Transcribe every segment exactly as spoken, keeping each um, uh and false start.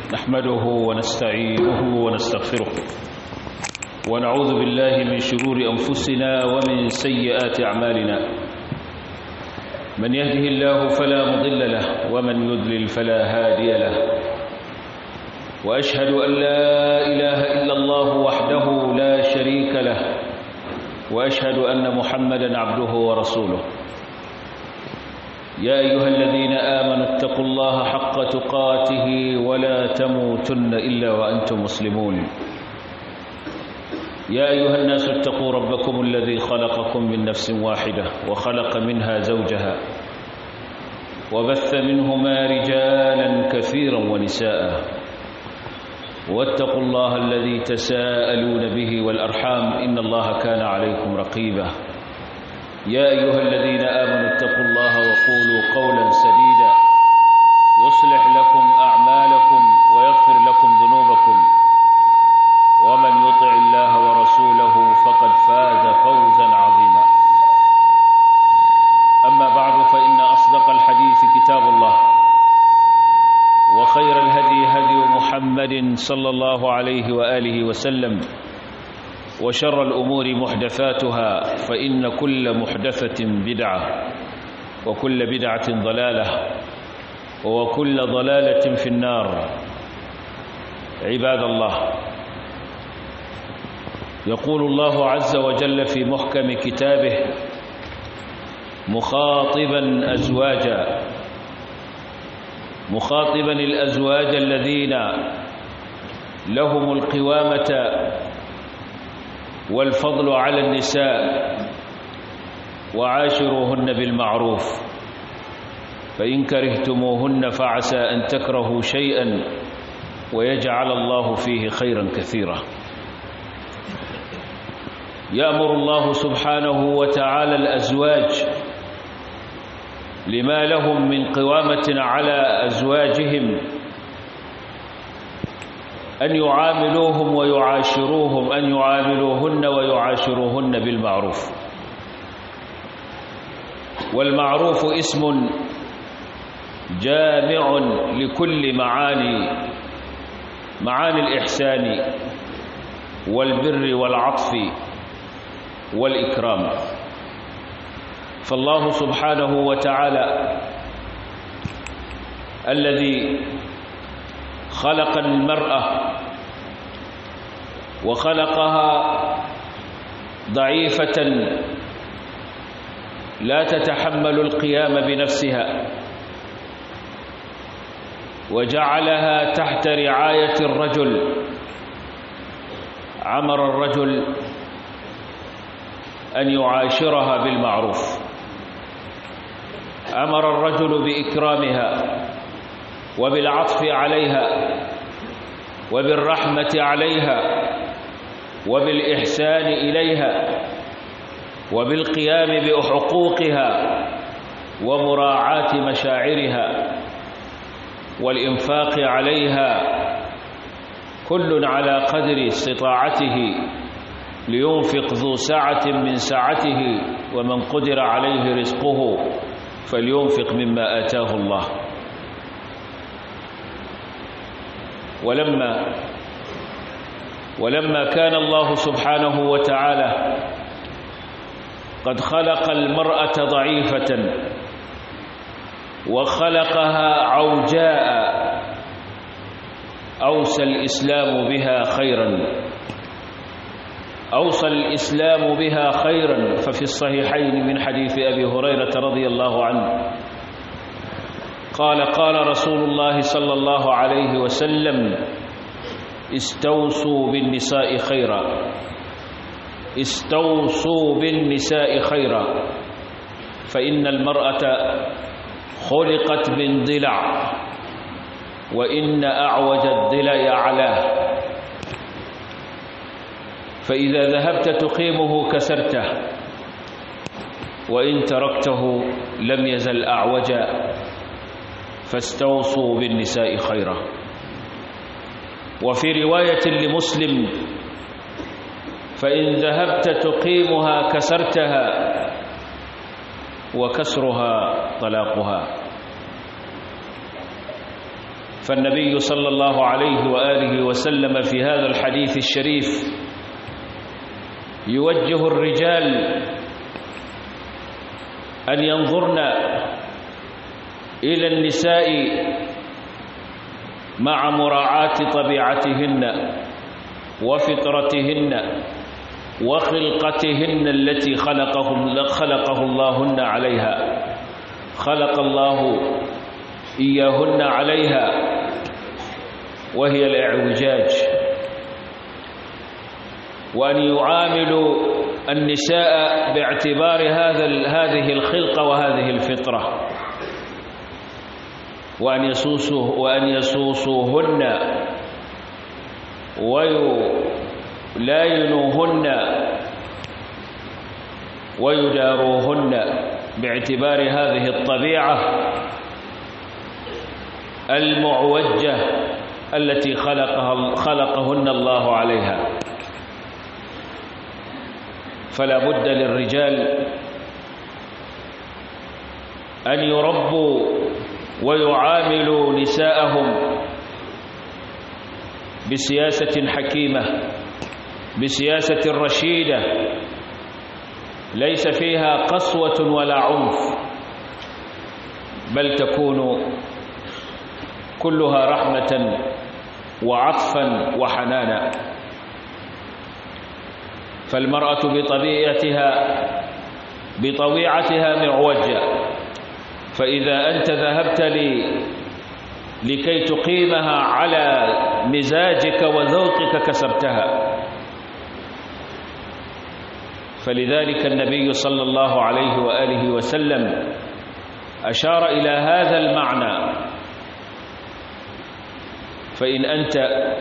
نحمده ونستعينه ونستغفره ونعوذ بالله من شرور أنفسنا ومن سيئات أعمالنا. من يهده الله فلا مضل له ومن يضلل فلا هادي له، وأشهد أن لا إله إلا الله وحده لا شريك له، وأشهد أن محمدًا عبده ورسوله. يا أيها الذين آمنوا اتقوا الله حق تقاته ولا تموتن إلا وأنتم مسلمون. يا أيها الناس اتقوا ربكم الذي خلقكم من نفس واحدة وخلق منها زوجها وبث منهما رجالا كثيرا ونساء، واتقوا الله الذي تساءلون به والأرحام إن الله كان عليكم رقيبا. يا أيها الذين آمنوا اتقوا الله وقولوا قولا سديدا يصلح لكم أعمالكم ويغفر لكم ذنوبكم، ومن يطع الله ورسوله فقد فاز فوزا عظيما. أما بعد، فإن أصدق الحديث كتاب الله، وخير الهدي هدي محمد صلى الله عليه وآله وسلم، وشر الأمور محدثاتها، فإن كل محدثة بدعة، وكل بدعة ضلالة، وكل ضلالة في النار. عباد الله، يقول الله عز وجل في محكم كتابه مخاطبا أزواجا مخاطبا الأزواج الذين لهم القوامة والفضل على النساء: وعاشروهن بالمعروف، فإن كرهتموهن فعسى أن تكرهوا شيئا ويجعل الله فيه خيرا كثيرا. يأمر الله سبحانه وتعالى الأزواج لما لهم من قوامة على أزواجهم أن يعاملوهم ويعاشروهم أن يعاملوهن ويعاشروهن بالمعروف. والمعروف اسم جامع لكل معاني معاني الإحسان والبر والعطف والإكرام. فالله سبحانه وتعالى الذي خلق المرأة وخلقها ضعيفة لا تتحمل القيام بنفسها، وجعلها تحت رعاية الرجل، أمر الرجل أن يعاشرها بالمعروف، أمر الرجل بإكرامها وبالعطف عليها وبالرحمة عليها وبالإحسان إليها وبالقيام بحقوقها ومراعاة مشاعرها والإنفاق عليها، كل على قدر استطاعته، لينفق ذو سعة من سعته، ومن قدر عليه رزقه فلينفق مما آتاه الله. ولما ولما كان الله سبحانه وتعالى قد خلق المرأة ضعيفة وخلقها عوجاء، أوصى الإسلام بها خيرا أوصى الإسلام بها خيرا ففي الصحيحين من حديث أبي هريرة رضي الله عنه قال: قال رسول الله صلى الله عليه وسلم: استوصوا بالنساء خيرا استوصوا بالنساء خيرا فإن المرأة خلقت من ضلع، وإن أعوج الضلع أعلاه، فإذا ذهبت تقيمه كسرته، وإن تركته لم يزل أعوجا، فاستوصوا بالنساء خيرا. وفي رواية لمسلم: فإن ذهبت تقيمها كسرتها، وكسرها طلاقها. فالنبي صلى الله عليه وآله وسلم في هذا الحديث الشريف يوجه الرجال أن ينظرن إلى النساء مع مراعاة طبيعتهن وفطرتهن وخلقتهن التي خلقهم خلقه اللهن عليها خلق الله إياهن عليها، وهي الإعوجاج، وأن يعاملوا النساء باعتبار هذا هذه الخلقة وهذه الفطرة، وأن يسوسوه وأن يسوسوهن ويلاينوهن ويداروهن باعتبار هذه الطبيعة المعوجة التي خلقها خلقهن الله عليها. فلا بد للرجال أن يربوا ويعاملوا نساءهم بسياسة حكيمة، بسياسة رشيدة ليس فيها قسوة ولا عنف، بل تكون كلها رحمة وعطفا وحنانا. فالمرأة بطبيعتها بطبيعتها معوجة، فإذا أنت ذهبت لي لكي تقيمها على مزاجك وذوقك كسرتها. فلذلك النبي صلى الله عليه وآله وسلم أشار إلى هذا المعنى، فإن أنت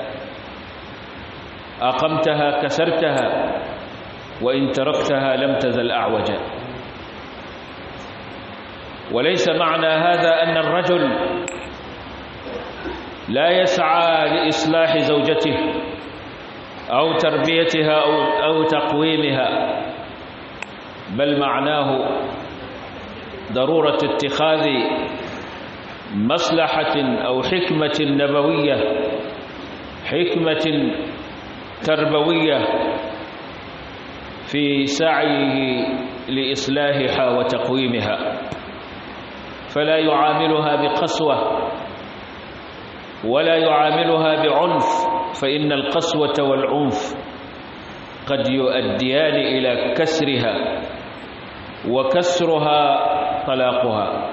أقمتها كسرتها، وإن تركتها لم تزل أعوجا. وليس معنى هذا أن الرجل لا يسعى لإصلاح زوجته أو تربيتها أو, أو تقويمها، بل معناه ضرورة اتخاذ مصلحة أو حكمة نبوية، حكمة تربوية في سعيه لإصلاحها وتقويمها، فلا يعاملها بقسوة ولا يعاملها بعنف، فإن القسوة والعنف قد يؤديان إلى كسرها، وكسرها طلاقها.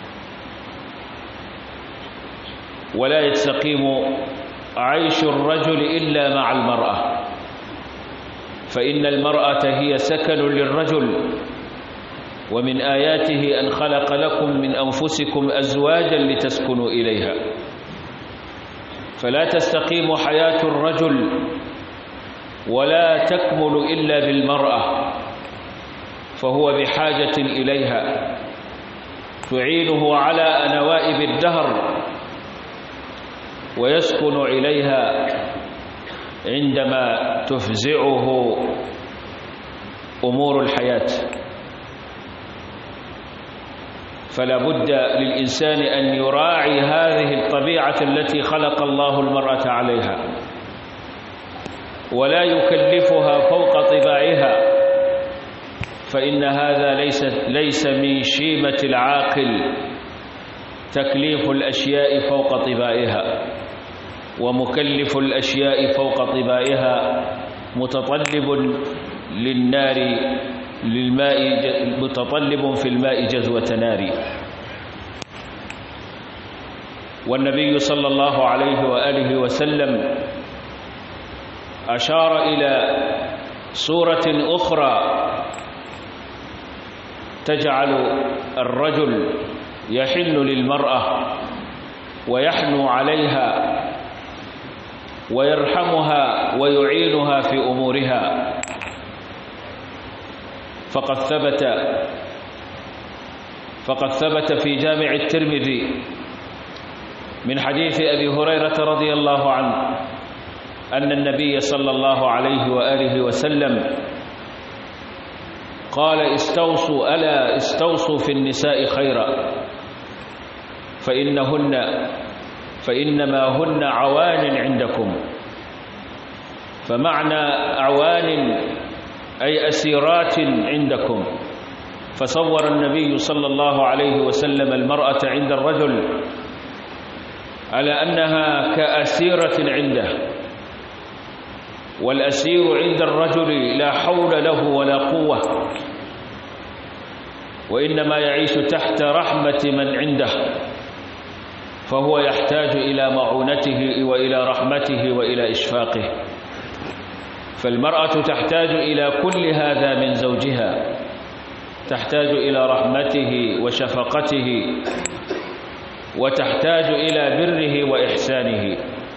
ولا يستقيم عيش الرجل إلا مع المرأة، فإن المرأة هي سكن للرجل، ومن آياته أن خلق لكم من أنفسكم أزواجا لتسكنوا إليها. فلا تستقيم حياة الرجل ولا تكمل إلا بالمرأة، فهو بحاجة إليها تعينه على نوائب الدهر، ويسكن إليها عندما تفزعه أمور الحياة. فلا بد للإنسان أن يراعي هذه الطبيعة التي خلق الله المرأة عليها، ولا يكلفها فوق طباعها، فإن هذا ليس ليس من شيمة العاقل تكليف الأشياء فوق طباعها، ومكلف الأشياء فوق طباعها متطلب للنار للماء متطلب في الماء جذوة نار. والنبي صلى الله عليه وآله وسلم أشار إلى صورة أخرى تجعل الرجل يحن للمرأة ويحنو عليها ويرحمها ويعينها في أمورها. فقد ثبت فقد ثبت في جامع الترمذي من حديث أبي هريرة رضي الله عنه أن النبي صلى الله عليه وآله وسلم قال: استوصوا ألا استوصوا في النساء خيرا، فإنهن فإنما هن عوان عندكم. فمعنى عوان أي أسيرات عندكم. فصور النبي صلى الله عليه وسلم المرأة عند الرجل على أنها كأسيرة عنده، والأسير عند الرجل لا حول له ولا قوة، وإنما يعيش تحت رحمة من عنده، فهو يحتاج إلى معونته وإلى رحمته وإلى إشفاقه. فالمرأة تحتاج إلى كل هذا من زوجها، تحتاج إلى رحمته وشفقته، وتحتاج إلى بره وإحسانه.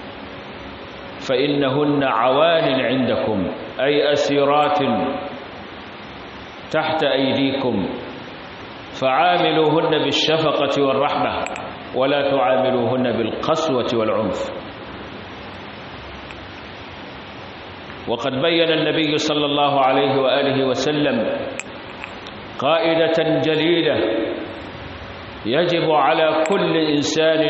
فإنهن عوان عندكم أي أسيرات تحت أيديكم، فعاملوهن بالشفقة والرحمة ولا تعاملوهن بالقسوة والعنف. وقد بين النبي صلى الله عليه وآله وسلم قاعدة جليلة يجب على كل إنسان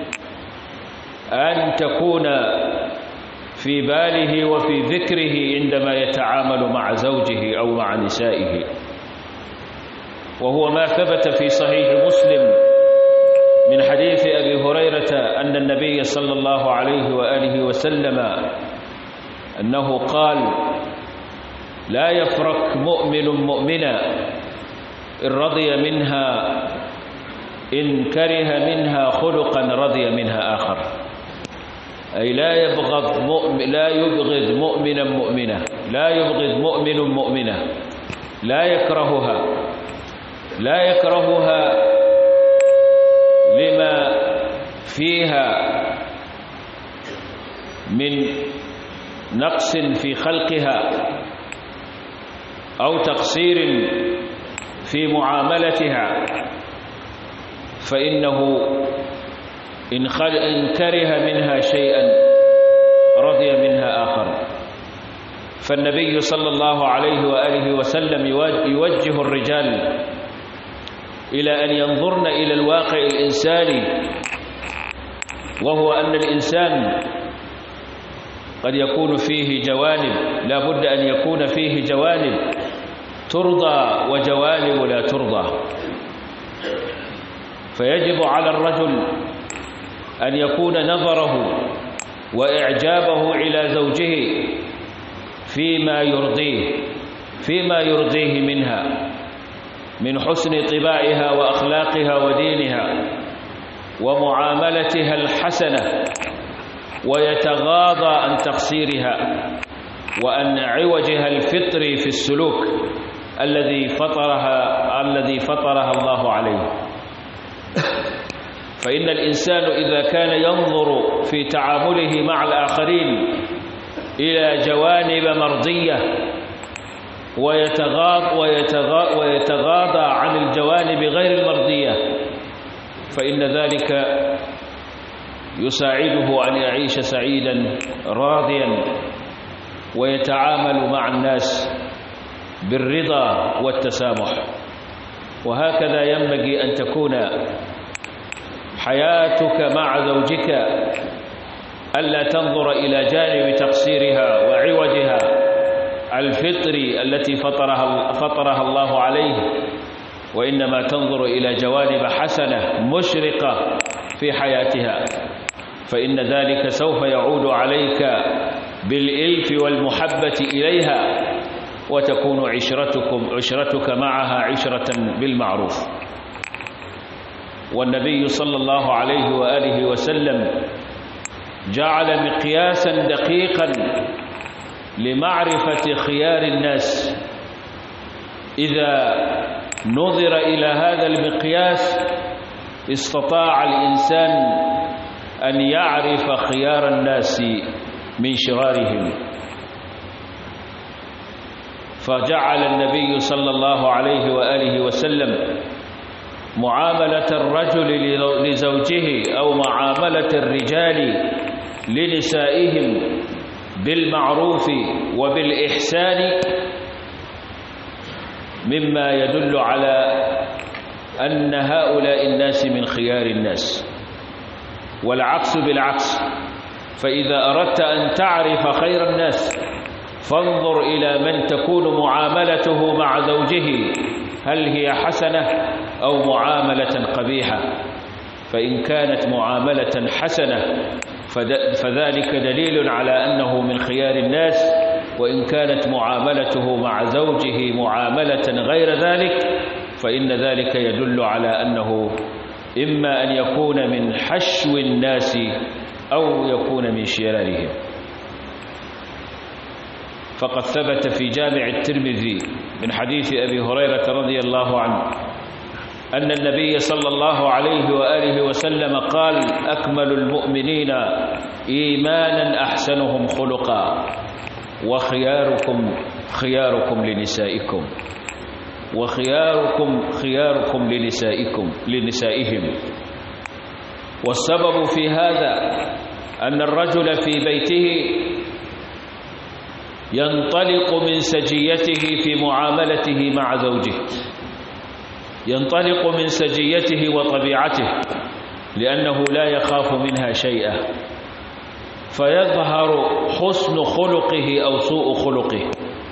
أن تكون في باله وفي ذكره عندما يتعامل مع زوجه أو مع نسائه، وهو ما ثبت في صحيح مسلم من حديث أبي هريرة أن النبي صلى الله عليه وآله وسلم أنه قال: لا يفرق مؤمن مؤمنا إن رضي منها إن كره منها خلقا رضي منها آخر، أي لا يبغض مؤمن لا يبغض مؤمنا مؤمنة لا يبغض مؤمن مؤمنة لا يكرهها لا يكرهها لما فيها من نقص في خلقها أو تقصير في معاملتها، فإنه إن كره منها شيئا رضي منها آخر. فالنبي صلى الله عليه وآله وسلم يوجه الرجال إلى أن ينظرن إلى الواقع الإنساني، وهو أن الإنسان قد يكون فيه جوانب، لا بد أن يكون فيه جوانب ترضى وجوانب لا ترضى. فيجب على الرجل أن يكون نظره وإعجابه إلى زوجه فيما يرضيه فيما يرضيه منها من حسن طباعها وأخلاقها ودينها ومعاملتها الحسنة، ويتغاضى عن تقصيرها وأن عوجها الفطري في السلوك الذي فطرها الذي فطرها الله عليه. فإن الإنسان إذا كان ينظر في تعامله مع الآخرين إلى جوانب مرضية ويتغاضى ويتغاضى, ويتغاضى عن الجوانب غير المرضية، فإن ذلك يساعده أن يعيش سعيدا راضيا ويتعامل مع الناس بالرضا والتسامح. وهكذا ينبغي أن تكون حياتك مع زوجك، ألا تنظر إلى جانب تقصيرها وعوجها الفطري التي فطرها, فطرها الله عليه، وإنما تنظر إلى جوانب حسنة مشرقة في حياتها، فإن ذلك سوف يعود عليك بالإلف والمحبة إليها، وتكون عشرتكم عشرتك معها عشرة بالمعروف. والنبي صلى الله عليه وآله وسلم جعل مقياسا دقيقا لمعرفة خيار الناس. إذا نظر إلى هذا المقياس استطاع الإنسان أن يعرف خيار الناس من شرارهم. فجعل النبي صلى الله عليه وآله وسلم معاملة الرجل لزوجه أو معاملة الرجال لنسائهم بالمعروف وبالإحسان مما يدل على أن هؤلاء الناس من خيار الناس. والعكس بالعكس. فإذا أردت أن تعرف خير الناس فانظر إلى من تكون معاملته مع زوجه، هل هي حسنة أو معاملة قبيحة؟ فإن كانت معاملة حسنة فذلك دليل على أنه من خيار الناس، وإن كانت معاملته مع زوجه معاملة غير ذلك فإن ذلك يدل على أنه إما أن يكون من حشو الناس أو يكون من شرارهم. فقد ثبت في جامع الترمذي من حديث أبي هريرة رضي الله عنه أن النبي صلى الله عليه وآله وسلم قال: أكمل المؤمنين إيمانا أحسنهم خلقا، وخياركم خياركم لنسائكم، وخياركم خياركم لنسائكم لنسائهم. والسبب في هذا أن الرجل في بيته ينطلق من سجيته في معاملته مع زوجه، ينطلق من سجيته وطبيعته لأنه لا يخاف منها شيئا، فيظهر حسن خلقه أو سوء خلقه.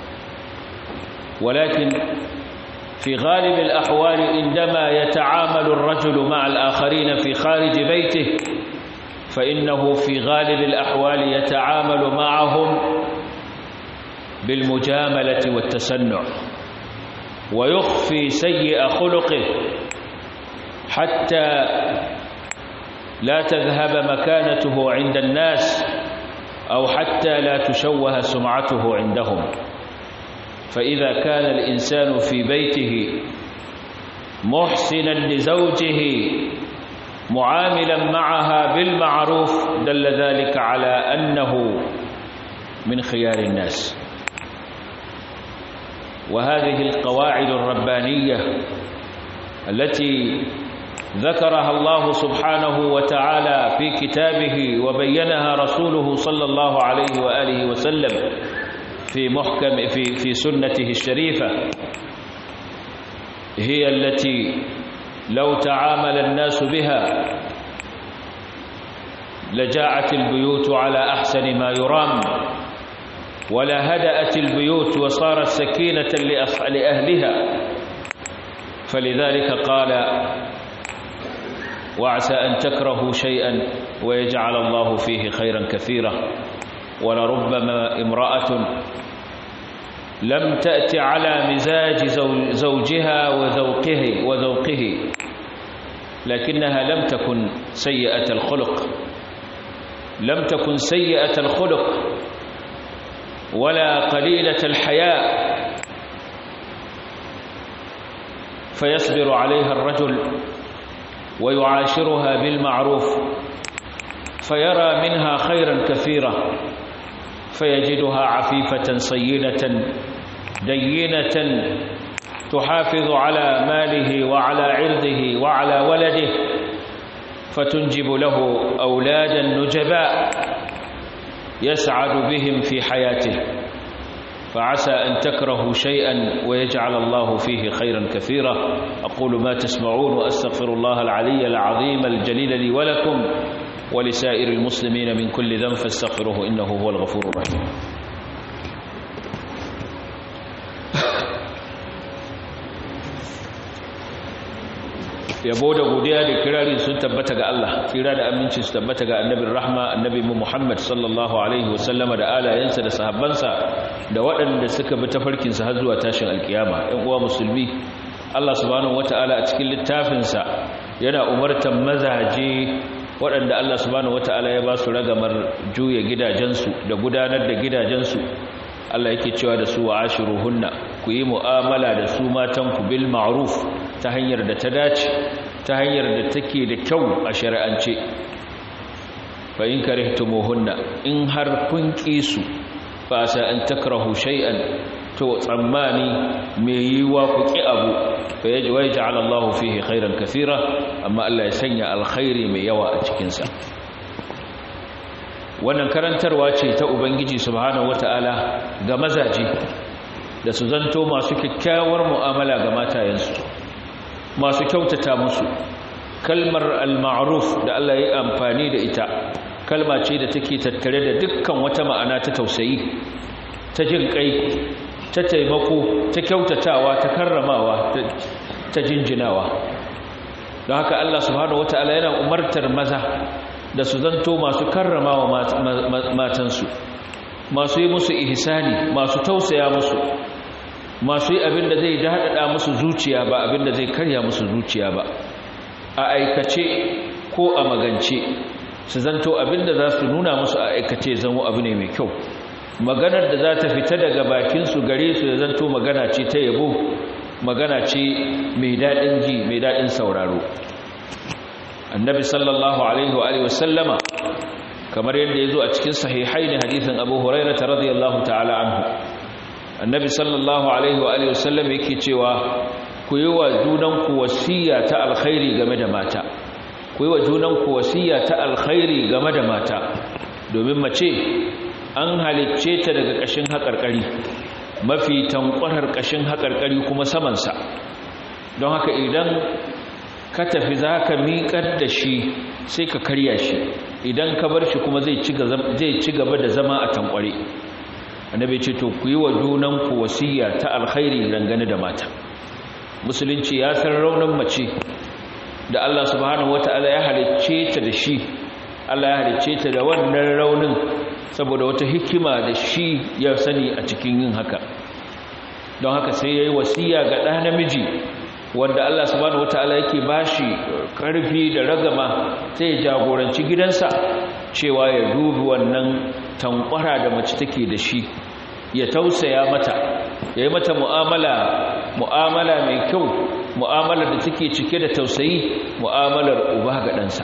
ولكن في غالب الأحوال عندما يتعامل الرجل مع الآخرين في خارج بيته فإنه في غالب الأحوال يتعامل معهم بالمجاملة والتسنع، ويخفي سيء خلقه حتى لا تذهب مكانته عند الناس أو حتى لا تشوه سمعته عندهم. فإذا كان الإنسان في بيته محسنا لزوجه معاملا معها بالمعروف دل ذلك على أنه من خيار الناس. وهذه القواعد الربانية التي ذكرها الله سبحانه وتعالى في كتابه وبينها رسوله صلى الله عليه وآله وسلم في محكم في في سنته الشريفة هي التي لو تعامل الناس بها لجاءت البيوت على أحسن ما يرام، ولا هدأت البيوت وصارت سكينة لأهلها. فلذلك قال: وعسى أن تكرهوا شيئا ويجعل الله فيه خيرا كثيرا. ولربما امرأة لم تأت على مزاج زوجها وذوقه وذوقه لكنها لم تكن سيئة الخلق، لم تكن سيئة الخلق ولا قليلة الحياء، فيصبر عليها الرجل ويعاشرها بالمعروف فيرى منها خيرا كثيرا، فيجدها عفيفة صينة دينة تحافظ على ماله وعلى عرضه وعلى ولده، فتنجب له أولادا نجباء يسعد بهم في حياته. فعسى أن تكرهوا شيئا ويجعل الله فيه خيرا كثيرا. أقول ما تسمعون وأستغفر الله العلي العظيم الجليل لي ولكم ولسائر المسلمين من كل ذنب فاستغفروه إنه هو الغفور الرحيم. yabo da godiya da kirari sun tabbata ga Allah, kira da aminci su tabbata ga annabin rahma annabi Muhammad sallallahu alaihi wasallama da alayensa da sahabbansa da waɗanda suka bi tafarkin sa har zuwa tashin alkiyama. Ɗan uwa musulmi, Allah subhanahu wataala a cikin littafinsa yana umartan mazaje waɗanda Allah subhanahu wataala ya ba su ragamar juya gidajensu da gudanar da gidajensu. Allah yake cewa da su wa ashiruhunna, ku yi mu'amala da su matanku bil ma'ruf, ta hanyar da ta dace, ta hanyar da take da kyau a shari'ance. fa in karihtumuhunna, in har kun ki su, fa sa an takrahu shay'an, to tsammani me yiwa ku ki abu, fa yaj'al Allahu fihi khairan kathira, amma Allah ya sanya alkhairi mai yawa a cikin sa. Wannan karantarwa ce ta Ubangiji subhanahu wata'ala ga mazaje da su zanto masu kyakkyawar mu'amala ga matayensu, masu kyautata musu, kalmar al-ma'ruf da Allah ya yi amfani da ita kalma ce da take tattare da dukkan wata ma'ana ta tausayi, ta jin kai, ta taimako, ta kyautatawa, ta karramawa, ta jinjinawa. don haka Allah subhanahu wataala yana umartar maza da su zanto masu karramawa matansu, masu yi musu ihsani, masu tausaya musu, masu yi abin da zai daɗaɗa musu zuciya ba abin da zai karya musu zuciya ba, a aikace ko a magance, su zanto abin da za su nuna musu a aikace zama abu ne mai kyau. Maganar da za ta fita daga bakinsu gare su da zanto magana ce ta yabo, magana ce mai daɗin ji, mai daɗin sauraro. Annabi sallallahu alaihi wa sallama kamar yadda ya zo a cikin sahihai ne hadithin Abu Hurairah radiyallahu ta'ala anhu, annabi sallallahu alaihi wa sallam yake cewa ku yi wa junanku wasiya ta alkhairi game da mata, ku yi wa junanku wasiya ta alkhairi game da mata, domin mace an halicce ta daga ƙashin haƙarƙari, mafi tankwarar ƙashin haƙarƙari kuma samansa. Don haka idan ka tafi za ka miƙar da shi sai ka karya shi, idan ka bar shi kuma zai ci gaba da zama a tankware. Annabi ce to ku yi wa junanku wasiya ta alkhairi dangane da mata. Musulunci ya san raunin mace da Allah subhanahu wata'ala ya halicce ta da shi, Allah ya halicce ta da wannan raunin saboda wata hikima da shi ya sani a cikin yin haka. Don haka sai yayi wasiya ga ɗa namiji wanda Allah subhanahu wataala yake bashi karfi da ragama sai ya jagoranci gidansa, cewa ya dubi wannan tankwara da mace take da shi, ya tausaya mata, ya yi mata mu'amala mu'amala mai kyau, mu'amalar da take cike da tausayi, mu'amalar uba ga ɗansa.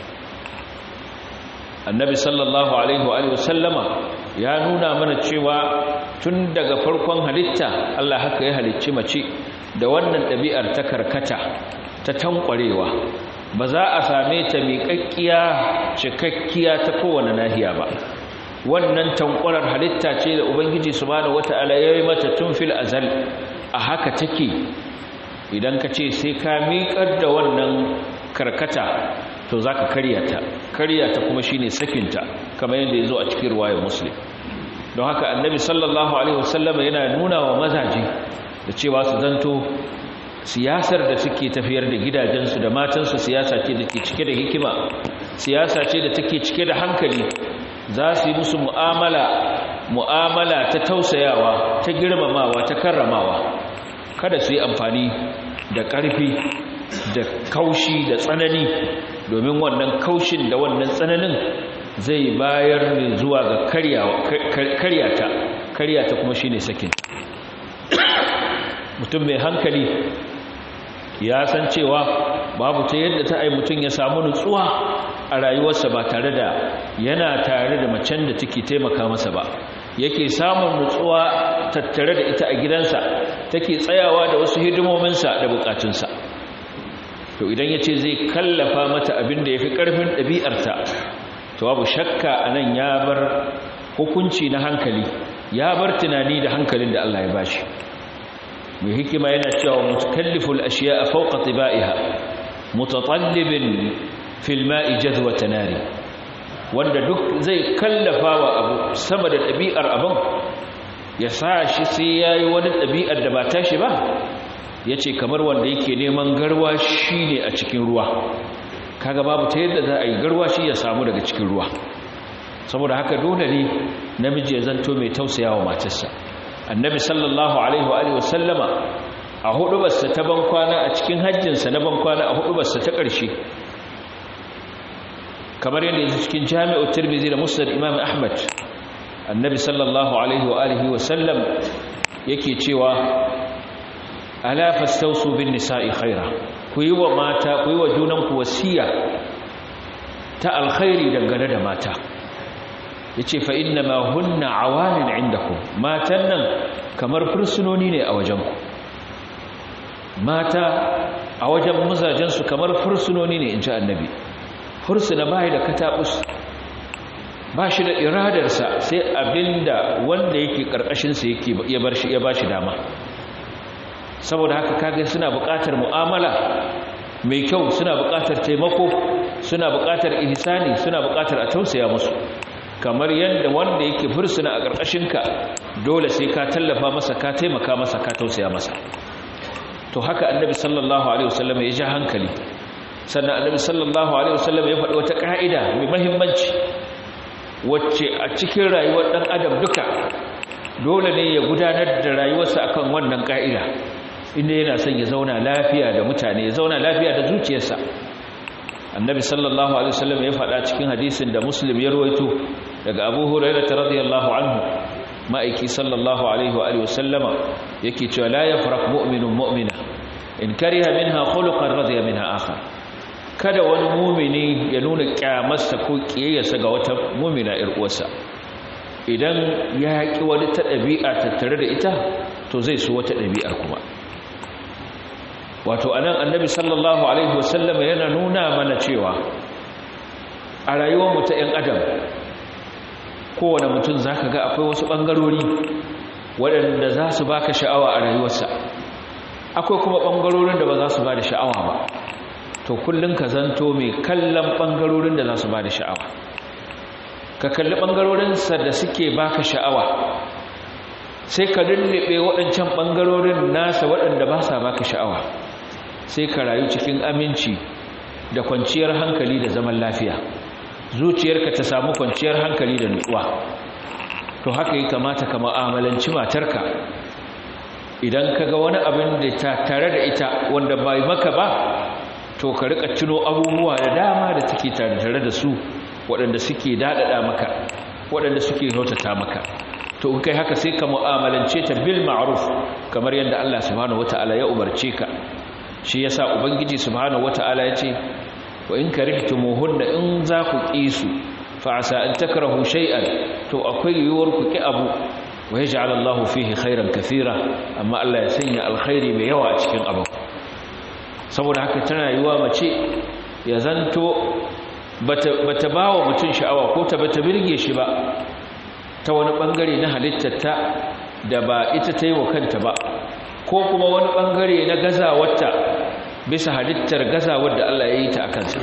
Annabi sallallahu alaihi wa alihi wasallama ya nuna mana cewa tun daga farkon halitta Allah haka ya halicci mace da wannan ɗabi'ar ta karkata, ta tankwarewa. Ba za a same ta miƙaƙƙiya cikakkiya ta kowane nahiya ba. Wannan tankwarar halitta ce da Ubangiji subhanahu wata'ala ya yi mata tun fil azal, a haka take. Idan ka ce sai ka miƙar da wannan karkata to za ka karya ta, karya ta kuma shine sakinta, kamar yadda ya zo a cikin ruwayar Muslim. Don haka annabi sallallahu alaihi wasallam yana nuna wa mazaje da cewa su zanto siyasar da suke tafiyar da gidajensu da matansu siyasa ce da ke cike da hikima, siyasa ce da take cike da hankali. Za su yi musu mu'amala mu'amala ta tausayawa, ta girmamawa, ta karramawa. Kada su yi amfani da ƙarfi da kaushi da tsanani, domin wannan kaushin da wannan tsananin zai bayar ne zuwa ga karyata, karyata kuma shine sakin. Mutum mai hankali ya san cewa babu ta yadda ta ai mutum ya samu nutsuwa a rayuwarsa ba tare da yana tare da macen da take taimaka masa ba, yake samun nutsuwa tattare da ita a gidansa, take tsayawa da wasu hidimominsa da bukatunsa. To idan ya ce zai kallafa mata abin da ya fi ƙarfin ɗabi'arta, to babu shakka a nan ya bar hukunci na hankali, ya bar tunani da hankalin da Allah ya bashi. Mai hikima yana cewa mutakalliful ashiya'a fawqa tiba'iha mutatallibin fil ma'i jadwa tanari, wanda duk zai kallafa wa abu sama da ɗabi'ar abin, ya sa shi sai yayi wani ɗabi'ar da ba tashi ba, yace kamar wanda yake neman garwashi ne a cikin ruwa. Kaga babu ta yadda za a yi garwashi ya samu daga cikin ruwa. Saboda haka dole ne namiji ya zanto mai tausayawa matarsa. Annabi sallallahu alaihi wa alihi wasallama a hudubarsa ta bankwana a cikin hajjinsa na bankwana a hudubarsa ta ƙarshe, kamar yadda yake cikin Jami'u Tirmidhi da Musnad Imam Ahmad, Annabi sallallahu alaihi wa alihi wasallam yake cewa ala fastausu bin nisa'i khaira, ku yi wa mata, ku yi wa junanku wasiya ta alkhairi dangane da mata. Yace fa inna ma hunna awanin indakum, matan nan kamar fursunoni ne a wajenku. Mata a wajen mazajensu kamar fursunoni ne, inji Annabi. Fursuna bai da katabus, ba shi da iradarsa sai abinda wanda yake karkashinsa yake ya bar shi ya bashi dama. Saboda haka kage suna buƙatar mu'amala mai kyau, suna buƙatar taimako, suna buƙatar ihsani, suna buƙatar a tausaya musu. Kamar yadda wanda yake fursuna a ƙarƙashinka dole sai ka tallafa masa, ka taimaka masa, ka tausaya masa. To haka annabi sallallahu alaihi wasallam ya ji hankali. Sannan annabi sallallahu alaihi wasallam ya faɗi wata ƙa'ida mai muhimmanci wacce a cikin rayuwar ɗan adam duka dole ne ya gudanar da rayuwarsa akan wannan ƙa'ida, inda yana son ya zauna lafiya da mutane, ya zauna lafiya da zuciyarsa. Annabi sallallahu alaihi wasallam ya faɗa cikin hadisin da Muslim ya rawaito daga Abu Hurairah radiyallahu anhu, ma'aiki sallallahu alaihi wa alihi wasallama yake cewa la yafraq mu'minun mu'mina in kariha minha khuluqan radiya minha akhar. Kada wani mu'mini ya nuna kyamarsa ko kiyayyarsa ga wata mu'mina ir uwarsa. Idan ya haƙi wani ta ɗabi'a tattare da ita, to zai so wata ɗabi'ar kuma. Wato anan annabi sallallahu alaihi wasallam yana nuna mana cewa a rayuwar mu ta ɗan adam, kowane mutum zaka ga akwai wasu bangarori waɗanda za su baka sha'awa a rayuwarsa, akwai kuma bangarorin da ba za su ba da sha'awa ba. To kullun ka zanto mai kallon bangarorin da za su ba da sha'awa, ka kalli bangarorin sa da suke baka sha'awa, sai ka lullube waɗancan bangarorin nasa waɗanda ba sa baka sha'awa, sai ka rayu cikin aminci da kwanciyar hankali da zaman lafiya, zuciyarka ta samu kwanciyar hankali da nutsuwa. To haka yi kamata ka mu'amalanci matarka. Idan ka ga wani abin da ta tare da ita wanda bai maka ba, to ka rika tuno abubuwa da dama da take tare da su waɗanda suke daɗaɗa maka, waɗanda suke kyautata maka. To in kai haka sai ka mu'amalance ta bil ma'ruf, kamar yadda Allah subhanahu wata'ala ya umarce ka. Shi yasa ubangiji subhanahu wata'ala ya ce wa in karihtumuhunna, in za ku kisu fa asa an takrahu shay'an, to akwai yiwuwar ku ki abu wa yaj'al Allahu fihi khairan kathira, amma Allah ya sanya alkhairi mai yawa a cikin abu. Saboda haka tana yiwa mace ya zanto bata bata bawa mutun sha'awa ko ta bata birge shi ba ta wani bangare na halittarta da ba ita ta yi wa kanta ba, ko kuma wani bangare na gazawarta bisa halittar gazawar da Allah ya yi ta a kansa.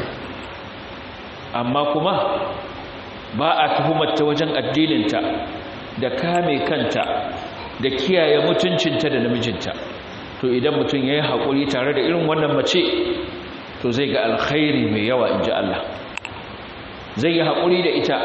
Amma kuma ba a tuhumarta wajen addininta da kame kanta da kiyaye mutuncinta da namijinta. To idan mutum ya yi haƙuri tare da irin wannan mace, to zai ga alkhairi mai yawa, in ji Allah. Zai yi haƙuri da ita,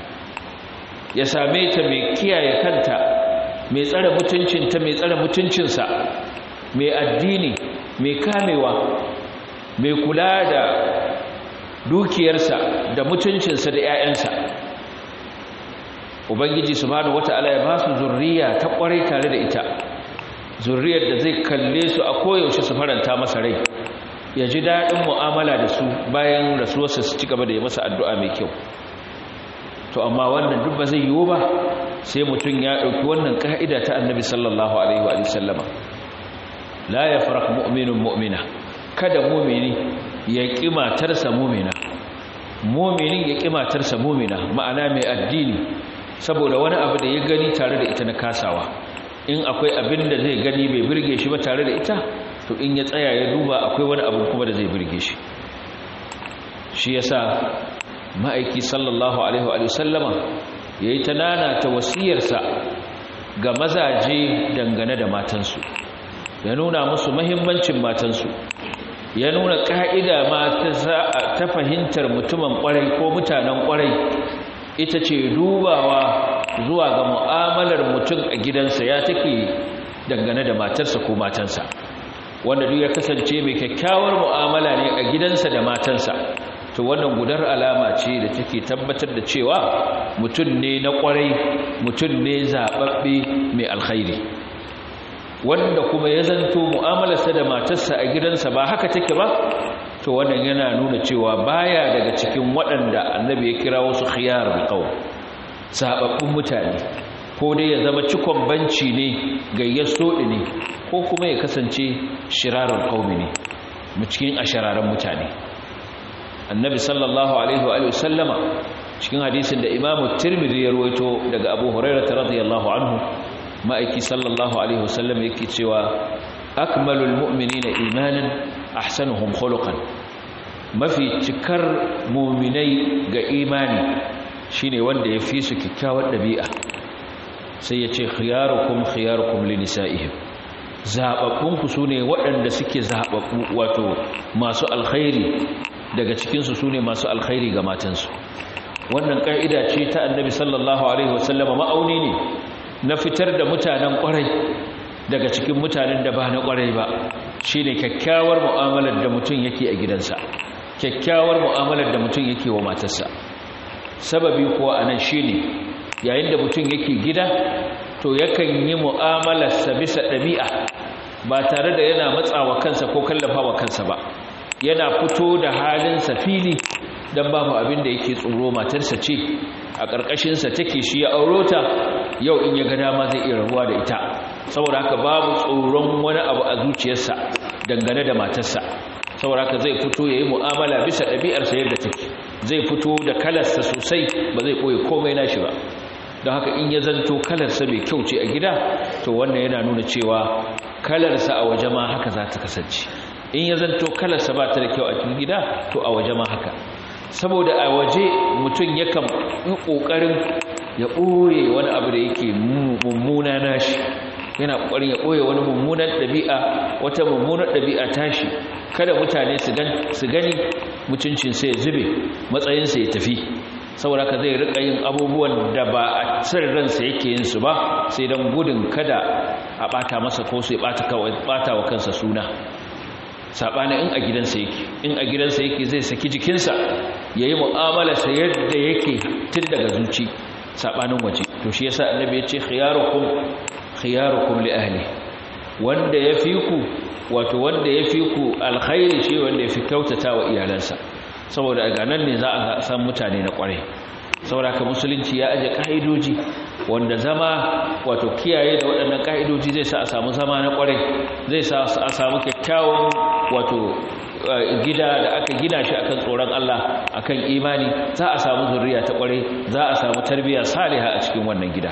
ya same ta mai kiyaye kanta, mai tsare mutuncinta, mai tsare mutuncinsa, mai addini, mai kamewa, mai kula da dukiyarsa da mutuncinsa da 'ya'yansa. Ubangiji subhanahu wata'ala ya ba su zurriya ta kwarai tare da ita, zurriyar da zai kalle su a koyaushe su faranta masa rai, ya ji daɗin mu'amala da su bayan rasuwarsa, su ci gaba da yi masa addu'a mai kyau. To amma wannan duk ba zai yiwu ba sai mutum ya ɗauki wannan ƙa'ida ta annabi sallallahu alaihi wa sallama. La yafraq mu'minun mu'mina, kada mu'mini ya ƙi matarsa mu'mina, mu'minin ya ƙi matarsa mu'mina, ma'ana mai addini, saboda wani abu da ya gani tare da ita na kasawa. In akwai abin da zai gani bai birge shi ba tare da ita, to in ya tsaya ya duba akwai wani abu kuma da zai birge shi. Shi yasa ma'aiki sallallahu alaihi wa sallama yayi ta nana ta wasiyarsa ga mazaje dangane da matansu, ya nuna musu muhimmancin matansu, ya nuna ka'ida ma ta fahimtar mutumin kwarai ko mutanen kwarai ita ce dubawa zuwa ga mu'amalar mutum a gidansa ya take dangane da matarsa ko matansa. Wanda duk ya kasance mai kyakkyawar mu'amala ne a gidansa da matansa, to wannan gudar alama ce da take tabbatar da cewa mutum ne na kwarai, mutum ne zababbe mai alkhairi. Wanda kuma ya zanto mu'amalarsa da matarsa a gidansa ba haka take ba, to wannan yana nuna cewa baya daga cikin waɗanda annabi ya kira wasu khiyarul qaum, sababbun mutane. Ko dai ya zama cikon banci ne, gayyar sodi ne, ko kuma ya kasance shirarul qaumi ne, mu cikin ashararan mutane. Annabi sallallahu alaihi wa sallama cikin hadisin da Imam Tirmidhi ya rawaito daga Abu Hurairah radhiyallahu anhu, ma'aiki sallallahu alaihi wa sallam yake cewa akmalul mu'minina imanan ahsanuhum khuluqan mafi cikar mu'minai ga imani shine wanda ya fi su kyakkyawar dabi'a sai ya ce khiyarukum khiyarukum linisa'ihim zababbun ku sune waɗanda suke zababbu wato masu alkhairi daga cikin su sune masu alkhairi ga matansu wannan ka'ida ce ta annabi sallallahu alaihi wasallama ma'auni ne na fitar da mutanen kwarai daga cikin mutanen da ba na kwarai ba shine kyakkyawar mu'amalar da mutum yake a gidansa kyakkyawar mu'amalar da mutum yake wa matarsa sababi kuwa anan shine yayin da mutum yake gida to yakan yi mu'amalarsa bisa ɗabi'a ba tare da yana matsawa kansa ko kallafawa kansa ba yana fito da halinsa fili dan babu abin da yake tsoro matarsa ce a ƙarƙashinsa take shi ya auro ta yau in ya ga dama zai iya rabuwa da ita saboda haka babu tsoron wani abu a zuciyarsa dangane da matarsa saboda haka zai fito yayi mu'amala bisa ɗabi'arsa yadda take zai fito da kalarsa sosai ba zai koyi komai nashi ba don haka in ya zanto kalarsa mai kyau ce a gida to wannan yana nuna cewa kalarsa a waje ma haka za ta kasance in ya zanto kalarsa ba ta da kyau a cikin gida to a waje ma haka saboda a waje mutum yakan yi ƙoƙarin ya ɓoye wani abu da yake mummuna nashi yana ƙoƙarin ya ɓoye wani mummunan ɗabi'a wata mummunan ɗabi'a tashi kada mutane su gani mutuncinsa ya zube matsayinsa ya tafi saboda ka zai riƙa yin abubuwan da ba a san ransa yake yin su ba sai don gudun kada a ɓata masa ko su ya ɓata wa kansa suna saɓani in a gidansa yake in a gidansa yake zai saki jikinsa ya yi mu'amalarsa yadda yake tun daga zuci saɓanin waje to shi yasa annabi ya ce khiyarukum khiyarukum li ahli wanda ya fi ku wato wanda ya fi ku alkhairi shi wanda ya fi kyautata wa iyalansa saboda a ganan ne za a san mutane na kwarai saboda ka musulunci ya aje ka'idoji wanda zama wato kiyaye da waɗannan ka'idoji zai sa a samu zama na kwarai zai sa a samu kyakkyawan wato gida da aka gina shi akan tsoron Allah akan imani za a samu zuriya ta kwarai za a samu tarbiyya salihah a cikin wannan gida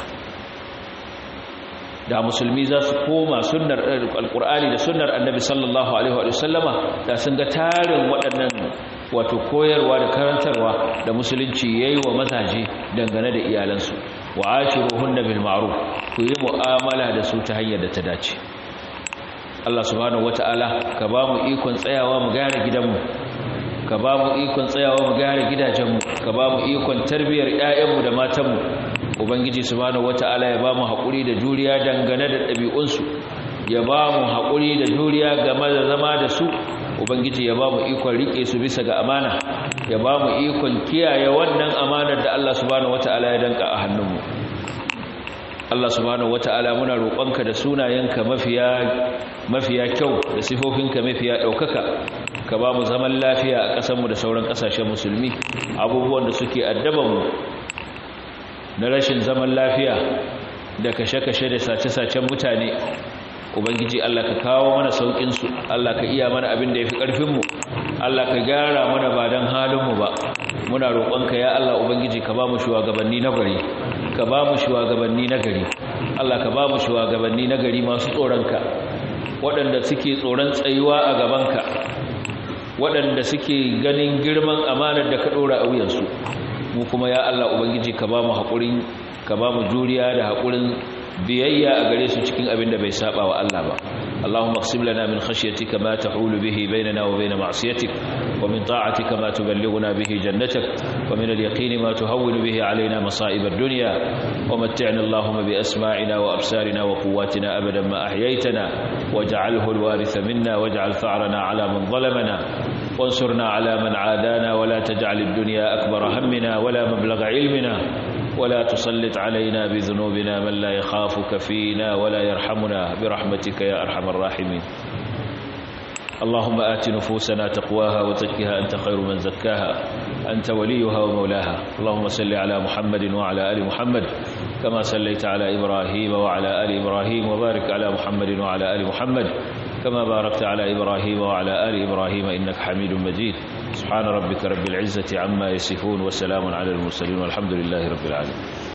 da musulmi za su koma sunnar alkur'ani da sunnar annabi sallallahu alaihi wa sallama da sun ga tarin waɗannan wato koyarwa da karantarwa da musulunci yayi wa mazaje dangane da iyalansu wa ashiruhunna bil ma'ruf ku yi mu'amala da su ta hanyar da ta dace Allah subhanahu wataala ka ba mu ikon tsayawa mu gyara gidanmu ka ba mu ikon tsayawa mu gyara gidajenmu ka ba mu ikon tarbiyar ƴaƴanmu da matanmu ubangiji subhanahu wataala ya ba mu haƙuri da juriya dangane da ɗabi'unsu ya ba mu haƙuri da juriya game da zama da su ubangiji ya ba mu ikon rike su bisa ga amana ya ba mu ikon kiyaye wannan amanar da Allah subhanahu wataala ya danka a hannunmu Allah subhanahu wataala muna roƙonka da sunayenka mafiya mafiya kyau da sifofinka mafiya ɗaukaka ka ba mu zaman lafiya a ƙasarmu da sauran ƙasashen musulmi abubuwan da suke addaban mu na rashin zaman lafiya da kashe-kashe da sace-sacen mutane ubangiji Allah ka kawo mana saukin su Allah ka iya mana abin da yafi karfin mu Allah ka gyara mana ba dan halin mu ba muna roƙonka ya Allah ubangiji ka ba mu shugabanni na gari ka ba mu shugabanni na gari Allah ka ba mu shugabanni na gari masu tsoronka waɗanda suke tsoron tsayuwa a gabanka waɗanda suke ganin girman amanar da ka dora a wuyansu mu kuma ya Allah ubangiji ka ba mu haƙurin ka ba mu juriya da haƙurin biyayya a gare su cikin abin da bai saba wa Allah ba Allahumma qsim lana min khashyatika ma tahulu bihi bainana wa bain ma'siyatik wa min ta'atika ma tuballighuna bihi jannatak wa min al-yaqini ma tuhawwinu bihi alaina masa'ib ad-dunya wa mat'ina Allahumma bi asma'ina wa absarina wa quwwatina abadan ma ahyaytana waj'alhu al-waritha minna waj'al tha'rana 'ala man zalamana وانصرنا على من عادانا ولا تجعل الدنيا أكبر همنا ولا مبلغ علمنا ولا تسلط علينا بذنوبنا من لا يخافك فينا ولا يرحمنا برحمتك يا أرحم الراحمين اللهم آت نفوسنا تقواها وزكها أنت خير من زكاها أنت وليها ومولاها اللهم صل على محمد وعلى آل محمد كما صليت على إبراهيم وعلى آل إبراهيم وبارك على محمد وعلى آل محمد كما باركت على إبراهيم وعلى آل إبراهيم إنك حميد مجيد سبحان ربك رب العزة عما يصفون وسلام على المرسلين والحمد لله رب العالمين